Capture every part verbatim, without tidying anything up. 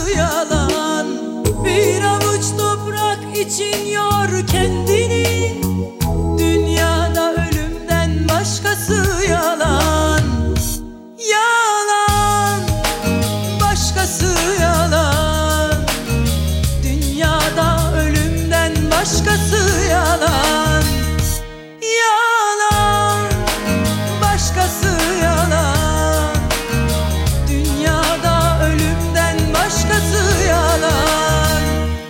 yalan. Bir avuç toprak için yor kendini, dünyada ölümden başkası yalan. Yalan, başkası yalan. Dünyada ölümden başkası yalan. Yalan, başkası yalan. Dünyada ölümden başkası yalan.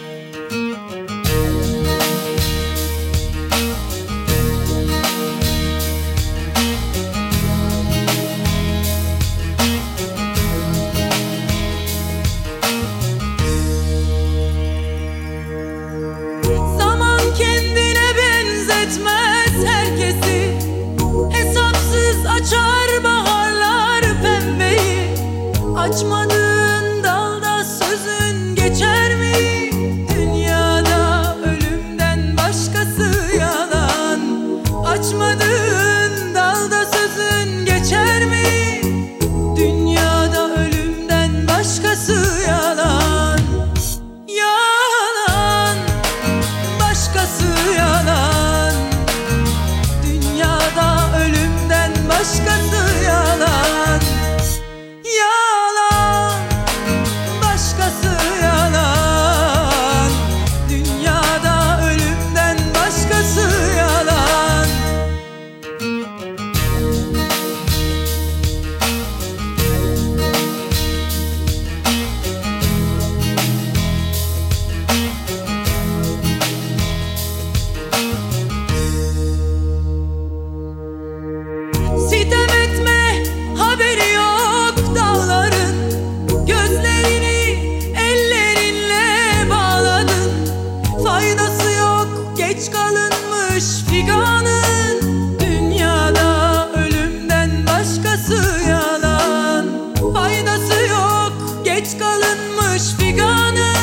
Zaman kendine benzetmez herkesi, hesapsız açar baharlar pembeyi. Açmadığın dalda sözün geçer mi? Dünyada ölümden başkası yalan. Açmadığın dalda sözün geçer mi? Dünyada ölümden başkası yalan. Yalan, başkası yalan. Dünyada ölümden başkası yalan. Yalan, başkası yalan. Dünyada ölümden başkası yalan. Sitem etme, haberi yok dağların. Gözlerini ellerinle bağladın. Faydası yok, geç kalınmış figanın. Dünyada ölümden başkası yalan. Faydası yok, geç kalınmış figanın.